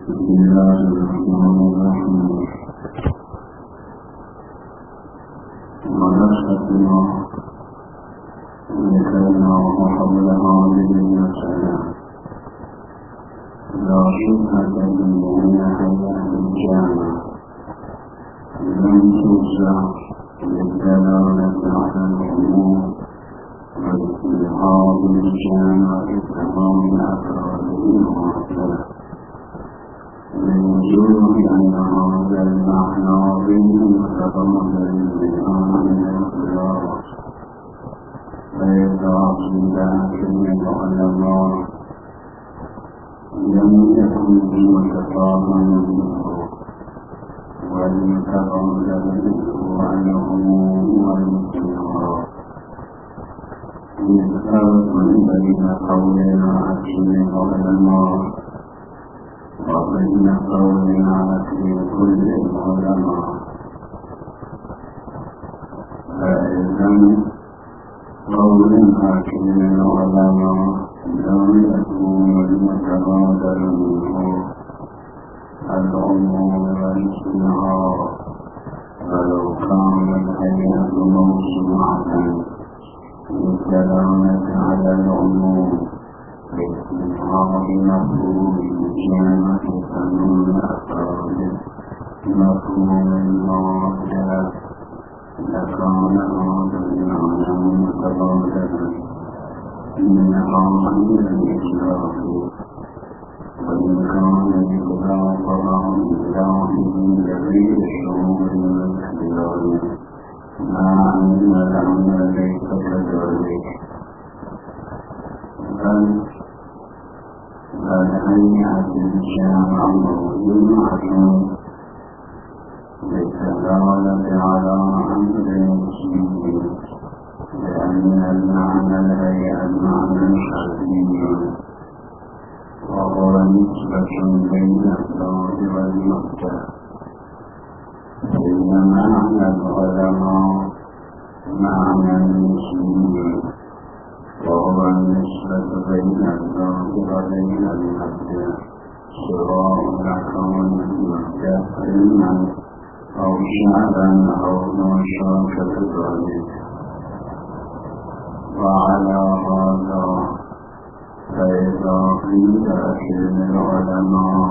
بسم الله الرحمن الرحيم. ونشهدنا لكينا وحول هذه المسألة لا شبهة من حياة الجامع لم توسع للدلالة على الأمور والاستيعاب الجامع لتمام أفراده ومعتله لوجود أن هذا المعنى به متضمن للبيان الانقياد فإذا أصبح العلماء لم يكن متفاهما منه والمتضمن عن العموم والاستيعاب يذكر بين قولنا أكل العلماء وبين قولنا أكل كل العلماء. فإذا قول أكل العلماء لم يكون المتبادر منه العموم والاستيعاب ولو كان الهيئة موسوعة للدلالة على العموم باستيعاب مفهوم الجامع فمن أفراد مفهوم المعادلة لكان هذا المعنى متبادلا من غاية الإطلاق وإن كان إطلاقها إطلاقه لغير الشعور والاختيار مع أن الأمر ليس كذلك بل هيئة الجامع موضوعة للدلالة على أمر مسلم لأن المعنى الهيئة معنى شرعي وهو نسبة بين الزوج والمختار بينما معنى العلماء معنى المسلمين وهو النسبة بين الزوج وبين المختار سواء كان المختار علما أو شعرا أو نشرا كذلك. وعلى هذا فإذا قيل أكل العلماء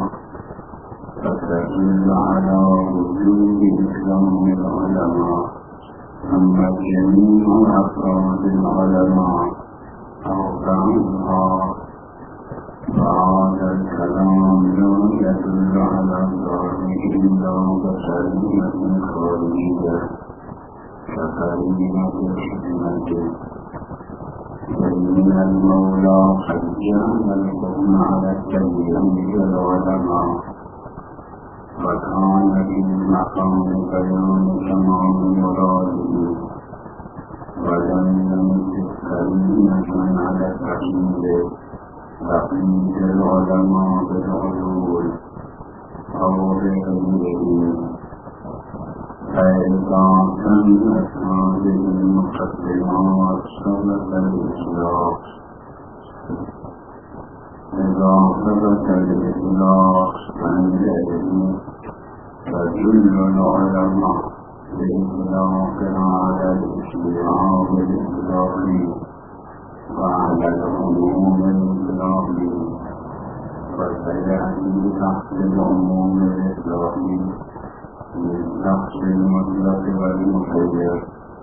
فتدل على وجود إكرام العلماء. أما جميع أفراد العلماء أو بعضها فهذا الكلام لا يدل على ذلك إلا بقرينة خارجية كقرينة الحكمة. فإن المولى قد جعل الحكم على التبيين للعلماء وكان في مقام بيان تمام مراده ولم يمسك كلمة على تقييد العلماء بالعلول أو غيره. فإذا كانت هذه المقدمات سبب الإطلاق إذا ثبت الإطلاق فعندئذ تدل العلماء بإطلاقها على الاستيعاب الإطلاقي وعلى العموم الإطلاقي وسيأتي تحت العموم الإطلاقي للشخص المطلق والمخير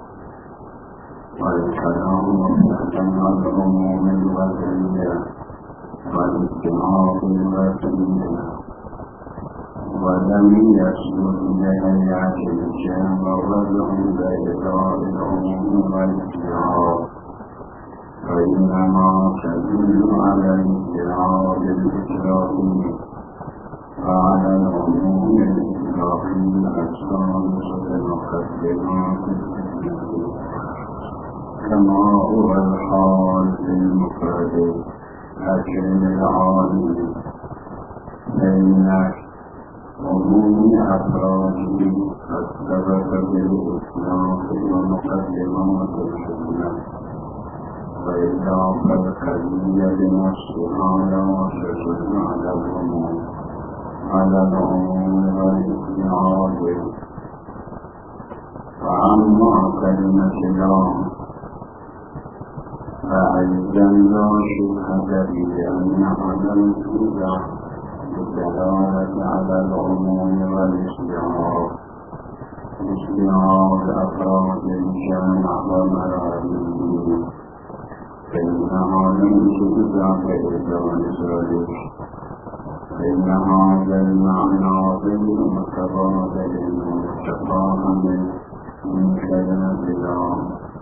والكلام محتمل العموم الوضعية والاستيعاب الوضعية ولم يسلك لهيئة الجامع وضع بإطلاق العموم والاستيعاب فإنما تدل على الاستيعاب الإطلاقي وعلى العموم الإطلاقي السادسة المقدمات التكليفية كما هو الحال في المفرد أكل العالم بين عموم أفراده قد ثبت بالإطلاق ومقدمات الحكمة وإضافة الكلية بنفسها لا تدل على العموم على العموم والاستعاض. وأما كلمة لا فأيضا لا شبهة بأنها لم توضع بالدلالة على العموم والاستعاض. استعاض أفراد الجامع ومراميه فإنها لم توضع بإذن ذلك، فإن هذا المعنى غير متبادل ومتفاهم من كلمة الله.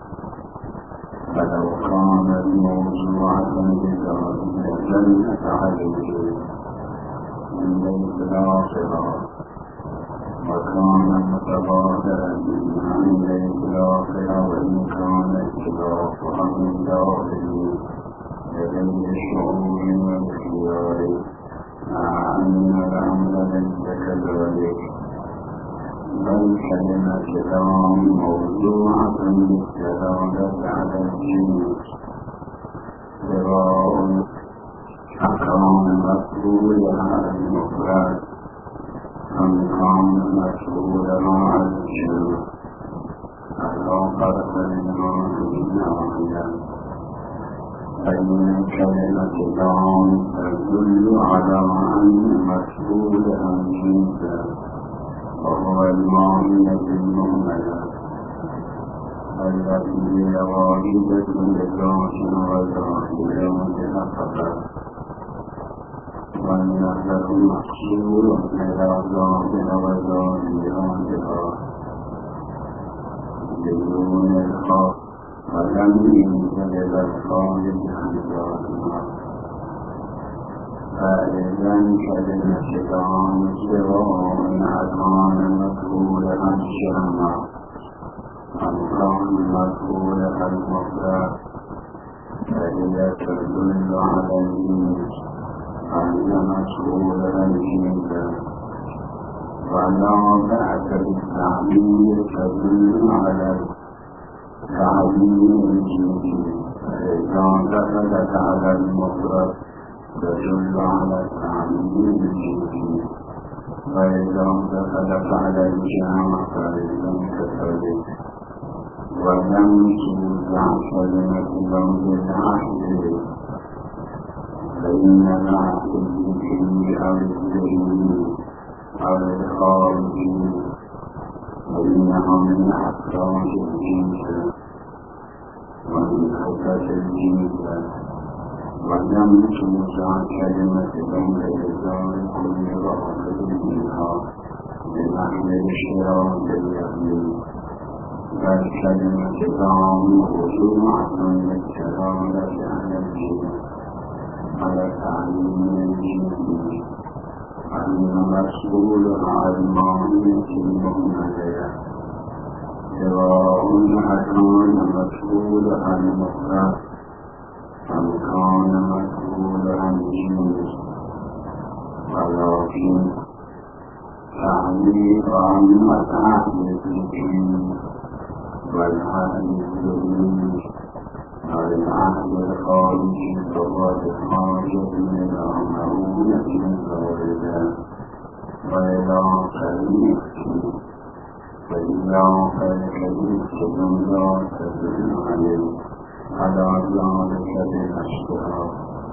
فلو كانت موضوعة بذلك جنت عليه من ليس الآخرة، وكان متبادلا من ليس الآخرة، وإن كان اختلافها من داخله لديه الشعور والاختيار، مع أن الأمر ليس كذلك، بل كلمة لا موضوعة بالدلالة على الجنس، سواء كان مسؤولها المفرد أم كان مسؤولها على الجنس، فلا فرق بينهما أبدا. فإن كلمة لا تدل على أن مسؤولها الجنس، وهو المعنى المهملة التي هي واجبة لذاتنا وذاتنا فقط، وأنه محصول إلى ذاتنا وذاتنا بدون الخاص، ولم ينزل إلى الخارج عن ذاتنا. فإذا كلمة الآن سواء كان مسؤولا عن الجمع أم كان مسؤولا عن المفرد، فهي تدل على الجنس أن مسؤولا عن الجنس، ولا بعد بالتعبير تدل على تعبير الجنس. فإذا دخلت على المفرد تدل على التعبير الجنسي، وإذا دخلت على الجامع فإذا كذلك. ولم توزع كلمة لفظ العهد، فإن العهد الذكري أو الذهني أو الخارجي فإنها من أفراد الجنس ومن خطة الجنس. ولم توزع كلمة بين الإزار كل واحد منها بنحو الاشتراك اليمين، بل كلمة لا موضوعة للدلالة على الجنس، على تعليم الجنس، أن مسؤولها المعنية المهملة، سواء كان مسؤولها المفرد أم كان مسؤولا عن الجنس، ولكن تعبير عن العهد الذكري والعهد الذهني والعهد الخارجي فهو بحاجة إلى مؤونة زائدة وإلى كلمة، فإذا فالكلمة لا تدل عليه على ذلك بالاشتراك،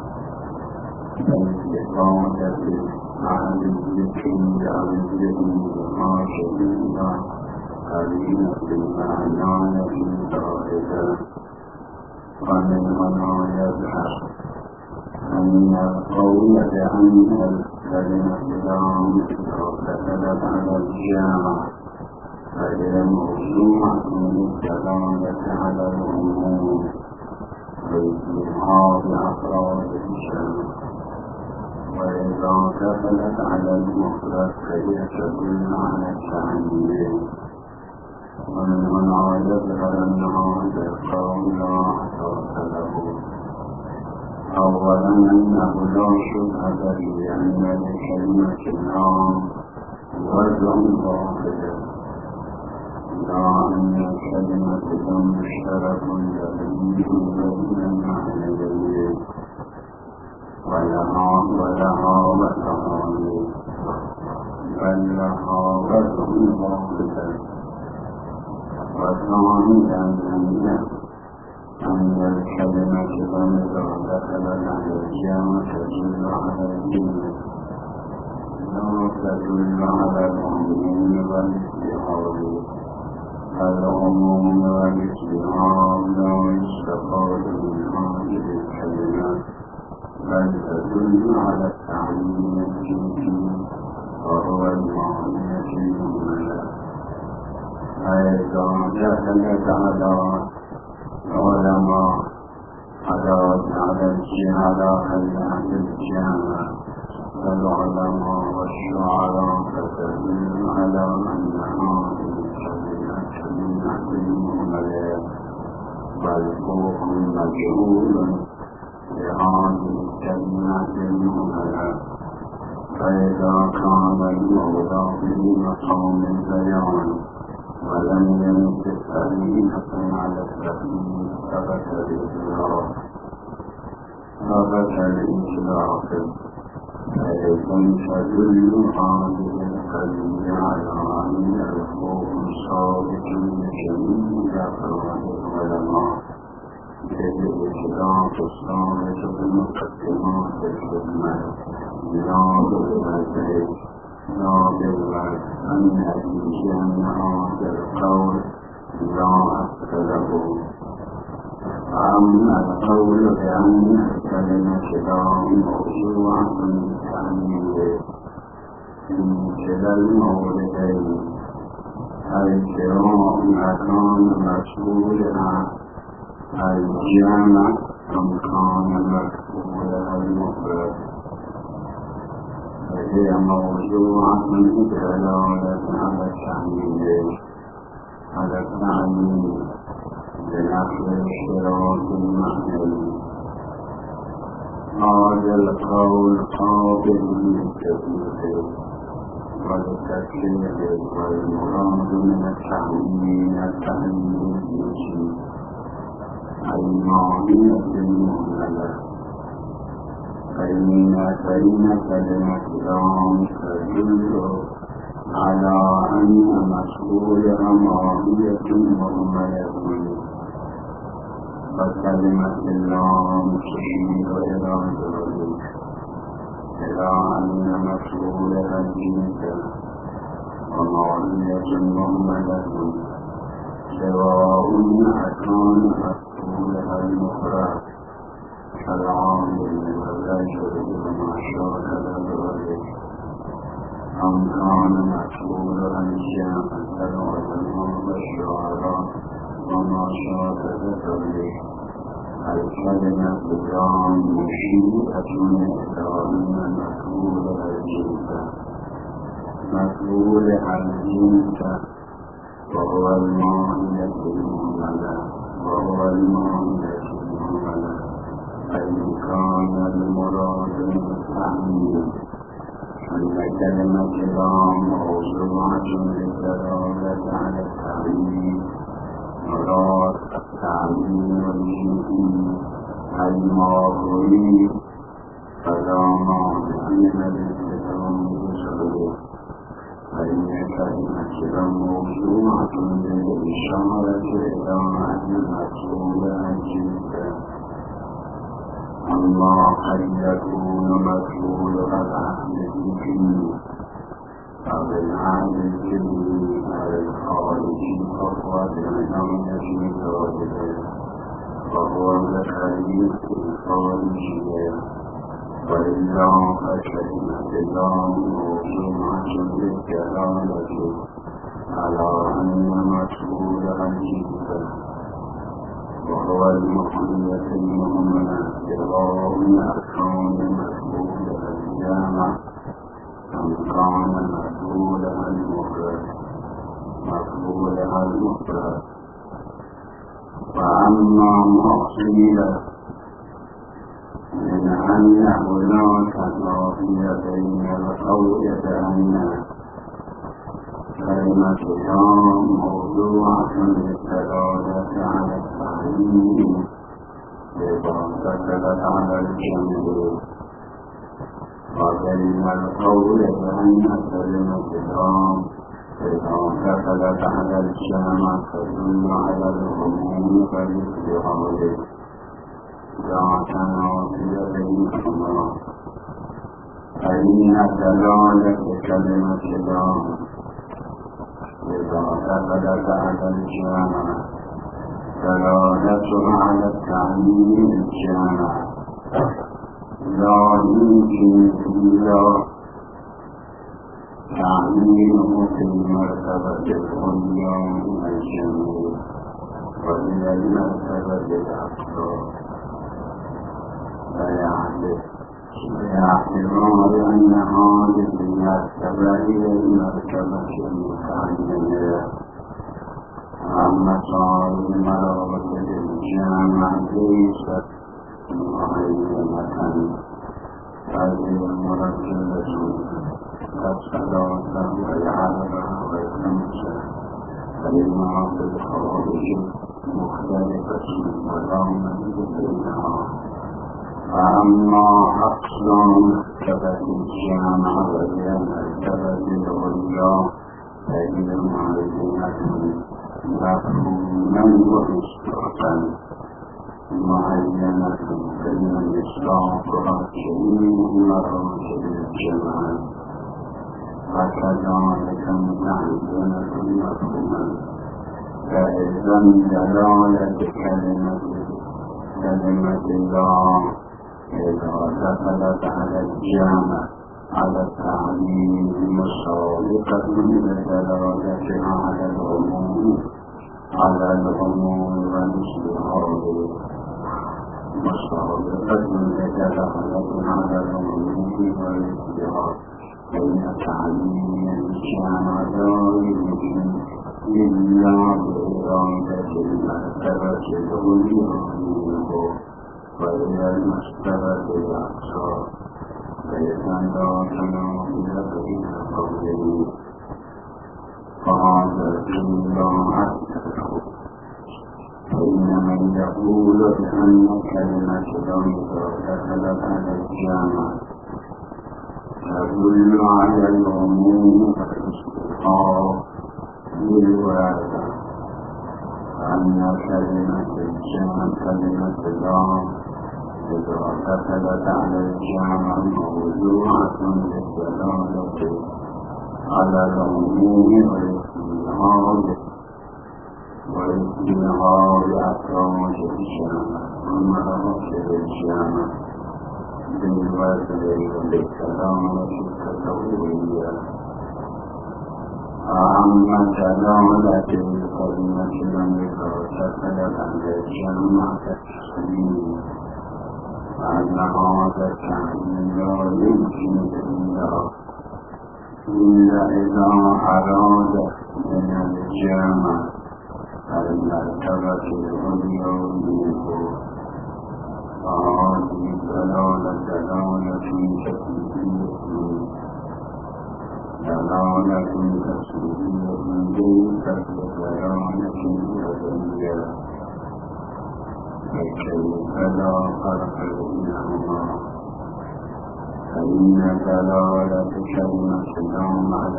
فالاستفادة عن الذكر أو الذهن بحاجة إلى قرينة المعنى زائدة. ومن هنا يظهر أن القول بأن الكلمة لا دخلت على الجامع فهي موضوعة للدلالة على العموم وإظهار أفراد الجمع، وإذا دخلت على المفرد فهي تدل على التعميم. ومن هنا يظهر أن هذا القول لا أساس له. أولا أنه لا شبهة بأن لكلمة النام وزن واحد، لا أن كلمة مشترك لديه بين المعنيين ولها وتعالي، لها وزن ضابطا وثانيا أن الكلمة إذا دخلت على الجامع تدل على الجنة لا تدل على العموم والاستعارة العموم والاستعارة لا يستفاد من هذه الكلمات بل تدل على التعليم الجنسي وهو المعنية المهملة فإذا دخلت على العلماء على الجامع العلماء والشعراء فتدل على أن هذه الكلمات كلمة المهملة بل هو مجهول لهذه الكلمات المهملة فإذا كان المولى في مقام البيان ولم ينطق كلمة على التقليد ثبت الإطلاق فإذن تدل هذه الكلمة على أن الحكم صادق لجميع أفراد العلماء بالإطلاق الصادق بمقدمات الحكمة لا بالمزيد لا بالرد أن الجميع هذا القول لا أثره أما القول بأن الكلمة لا موضوعة بالتعميم في كلا الموردين أي سواء كان مسؤولها الجامع أم كان مسؤولها المفرد فهي موضوعة بدلالة على التعميم بنحو الاشتراك المعنوي هذا القول قابل للتدقيق والتكليف والمراد من التعميم الجنسي المعنية المهملة فإن كلمة لام تدل على أن مسؤولها ماهية مهملة وكلمة اللام تشير إلى ذلك إلى أن مسؤولها الجنس وماهية مهملة سواء كان مسؤولها المفرد كالعامل والرجل وما شاكل ذلك أم كان مسؤولها الجامع كالعلماء والشعراء وما شاكل ذلك الكلمة اللام مشيئة إلى أن مسؤولها الجنس وهو المعنية المهملة أي كان المراد من التعميم أن كلمة لام موضوعة للدلالة على التعميم مراد التعميم الجنسي الماضي فلا معنى من الالتزام بشغله فإن كلمة لام موضوعة للإشارة إلى أن مسؤولها الجنس أما قد يكون مسؤولها العهد الديني فبالعهد الديني على الخارجي فهو بالعناية ذلك فهو الخليل الخارجية وإلا فكلمة اللام موضوعة للدلالة على أن مسؤولها الجنس وهو المعنية المهملة سواء كان مسؤولها الجامع أم كان مسؤولها المفرد وأما ما قيل من أن هناك نافية بين القول بأن كلمة لام موضوعة للدلالة على التعليم إذا دخلت على الجمع وبين القول بأن كلمة اليوم إذا دخلت على الجامع تدل على العموم فالاستغراق ذاتنا وفي بينهما فإن دلالة كلمة اليوم إذا دخلت على الجامع دلالتها على التعليم الجامع لا يمكن إلا تعليمه في المرتبة العليا من الجميع وإلى المرتبة الأقصى فيعتبر أن هذه المرتبة هي المرتبة المتعلمة أما صار المرتبة الجامع ليست معينة هذه المرتبة الصلاة والعربة والخمسة فالمعاصي الخوارج مختلفة وضامة بينها فأما أقصى مرتبة الجامع وهي مرتبة العليا فهي معينة مفهوما ومستقبلا معينة بين الإسلام جميع مراتب الجماعة وكذلك معينة مفهوما فإذا دلالة كلمة الله إذا دخلت على الجامع على التعليم مسابقة بدلالتها على العموم والاستغراق مسابقة بدلالتها على العموم والاستغراق فإن تعليم الجامع لا يمكن إلا بإرادة المرتبة العليا منه وإلى المرتبة الأقصى فإذا لا تناول بين قولين فهذا إلا عكسه فإن من يقول بأن كلمة إذا دخلت على الجامع تدل على العموم والاستغراق بالواقع أن كلمة الجامع كلمة الله إذا دخلت على الجامع موضوعة للدلالة على العموم والاستغراق أفراد الجامع ومراتب الجامع بالوزن بالكلامة التطورية أما دلالة الكلمة لم يتوسل على الجامع كالتسليم فأن هذا التعليم لا يمكن إلا إذا أراد من الجامع المرتبة العليا منه فهذه دلالة تسليمية ليست بدلالة أبدية فكيف لا فرق بينهما فإن دلالة كلمة اليوم على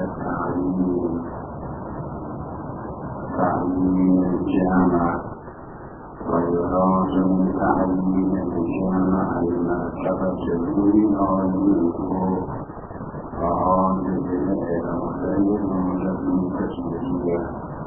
تعليم الجامع ويراد من تعليم الجامع المرتبة العليا منه فهذه الإرادة تسليمية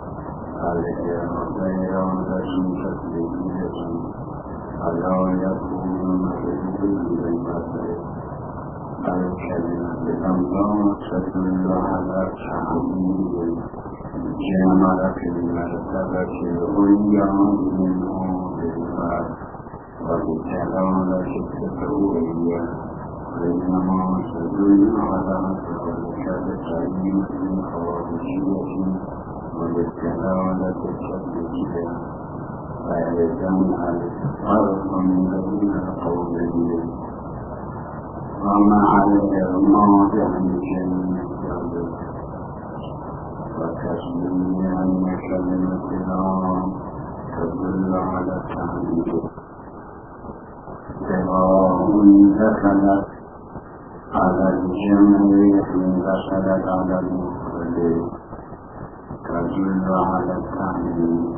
الإرادة تسليمية فلا يكون مفعول بالبدل الكلمة الله تدل على تعليم الجامع في المرتبة العليا منه بالفعل وبالدلالة التطورية بينما تدل على ذلك التعليم الخارجية وبالدلالة التطبيقية فيلزم الفرق بين القولين ومع الإغماض عن جميع ذلك وتسليم أن كلمة الله تدل على التعليم سواء دخلت على الجمع إن دخلت على المفرد تدل على التعليم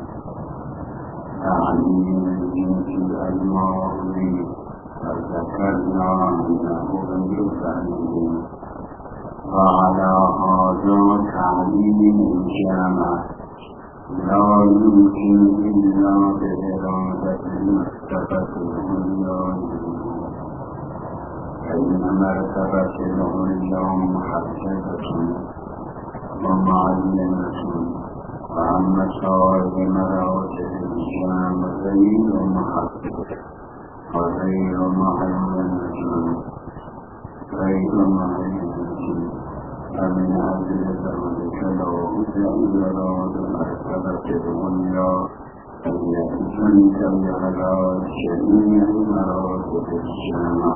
تعليم الجنس الماضي فذكرنا أنه بالتعليم وعلى هذا تعليم الجامع لا يمكن إلا بإرادة المرتبة العليا فإن مرتبة العليا محددة ومعينة وأما سائر مراتب الجامع غير محددة وغير معينة فمن أجل ذلك لو أراد مرتبة العليا التي تنتهي على جميع مراتب الجامع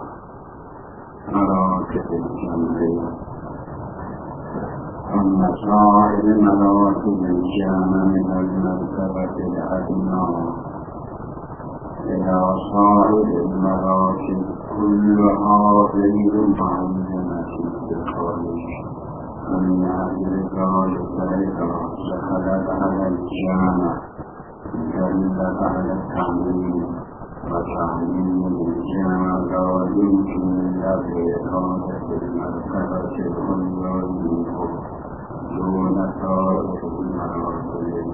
أما سائر مراتب الجامع من المرتبة الأدنى إلى صائر المراتب كلها غير معينة بالخارج ومن أجل ذلك إذا دخلت على الجامع دلت على التعليم وتعليم الجامع لا يمكن إلا بإرادة المرتبة العليا منه دون سائر المراتب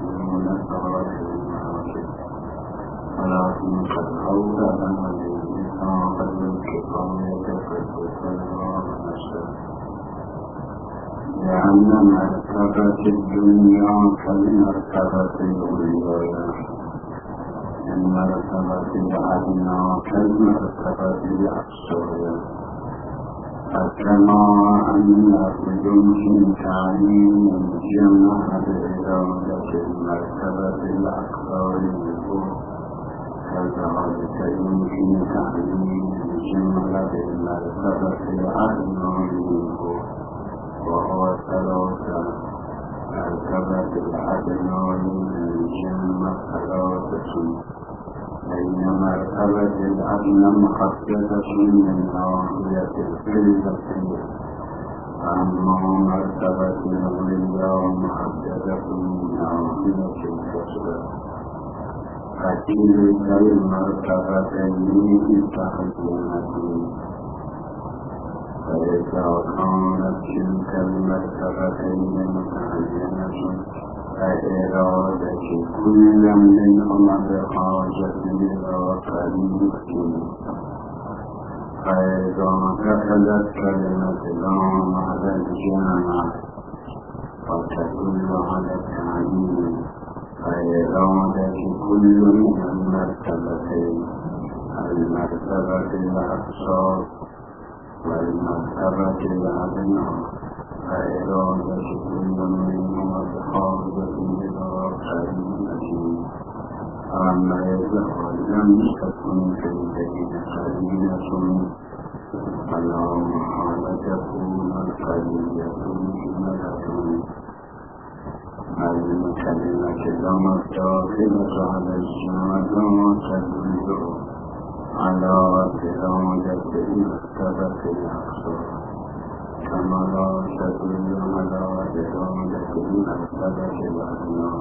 ولكن قد أورد الإنسان الكفاية فالكفاية لأن مرتبة الدنيا كالمرتبة العليا المرتبة الأدنى كالمرتبة الأقصى فكما أن يمكن تعليم الجمع بإرادة المرتبة الأقصى منه كذلك يمكن تعليم الجمع بالمرتبة الأدنى منه وهو ثلاثة مرتبة الأدنى من الجمع ثلاثة بين مرتبة الأدنى محددة من ناحية الفلسفة أما مرتبة العليا محددة من ناحية الكسب فتلك المرتبتين متحدثتين فإذا كانت تلك المرتبتين متحدثة فإرادة كل منهما بحاجة إلى طريق فإذا دخلت كلمة لا على الجامع فتدل على التعليم فإرادة كل من المرتبتين المرتبة الأقصى والمرتبة الأدنى فإرادة كل منهما بحاجة إلى قرينة أما إذا لم تكن في البين قرينة فلا محالة تكون القرينة مهملة الكلمة لما الداخلة على الجامع تدل على إرادة المرتبة الأقصى كما لا تدل على إرادة المرتبة الأدنى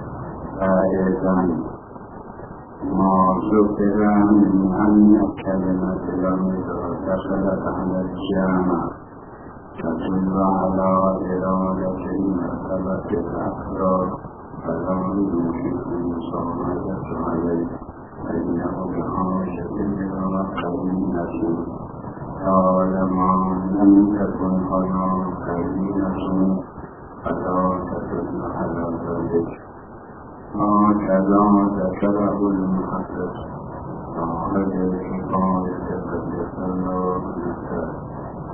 فإذا ما ذكر من أن الكلمة لما دخلت على الجامع تدل على إرادة المرتبة الأخرى فلا يمكن المصامدة عليه فإنه بحاجة إلى قرينة طالما لم تكن هناك قرينة فلا تدل على ذلك هكذا ذكره المحدث وهذه الحكاية قد يسمى بالنسبة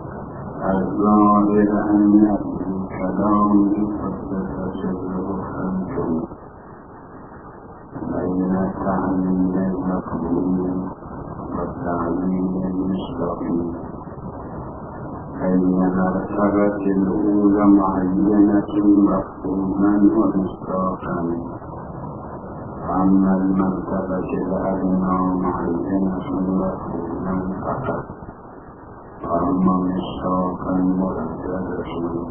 الظاهر أن الكلام قد تسجل خمسون بين التعليم المقبول والتعليم المستقيم بين مرتبة الأولى معينة مفهوما ومصداقا أما المرتبة الأدنى معينة مفهوما فقط وأما مصداقا مرددة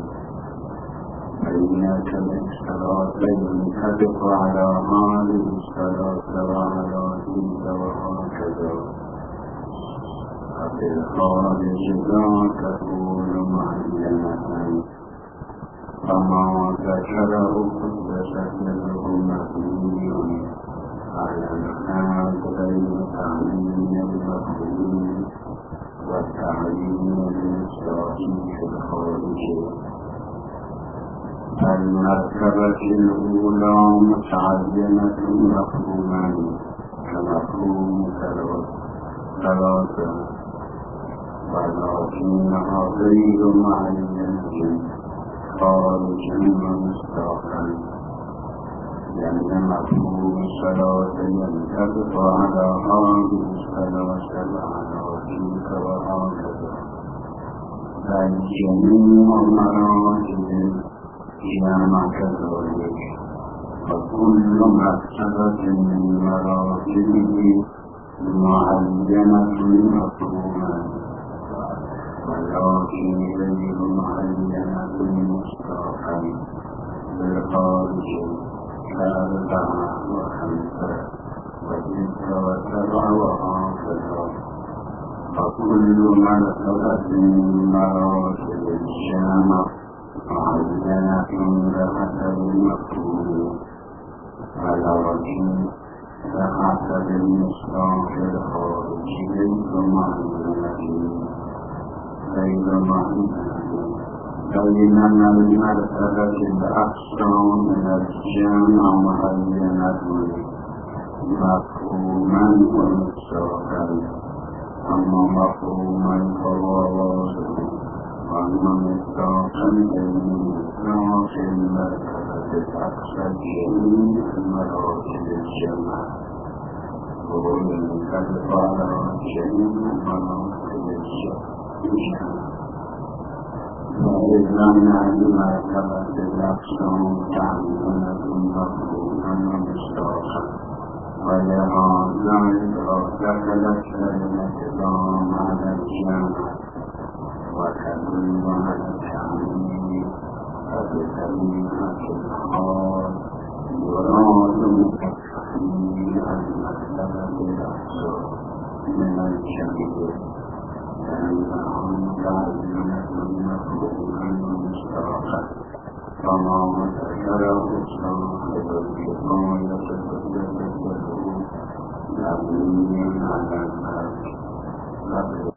فإنك بالصلاتين تدق على هذه الصلاة وعلى تلك وهكذا وفي الخارج لا تكون معينة فما ذكره قدس سره مبني على الحال بين تعليم المفهوم والتعليم الصحيح الخارجي. المرتبة الأولى متعينة مفهوما كمفهوم ثلاثة ولكنها غير معينة خارجا ومصداقا لأن مفهوم الصلاة ينطبق على هذه الصلاة وعلى تلك وهكذا بل جميع مراتب هي كذلك فكل مرتبة من مراتبه معينة مفهوما ولكن غير معينة مصداقا بالخارج كأربعة وخمسة وستة وسبعة وهكذا فكل مرتبة من مراتب الجامع معينة بحسب المفهوم ولكن بحسب المصداق الخارجي غير معينة بينما المرتبة الأقصى من الجامع معينة مفهوما ومصداقا أما مفهوما فهو واضح وأما مصداقا فإنه في المرتبة الأقصى جميع مراتب الجامع وهو ينطبق على جميع مراتب الجامع وإذن المرتبة الأقصى تعليمة مفهوما ومصداقا ولهذا إذا دخلت النظام على الجامع وتدل على التعليم فبطريقة الحال يراد بتحقيق المرتبة الأقصى من الجميع لأنهم تعليمة مفهوما ومصداقا فما ذكره صاحب الكفاية مبني على ذلك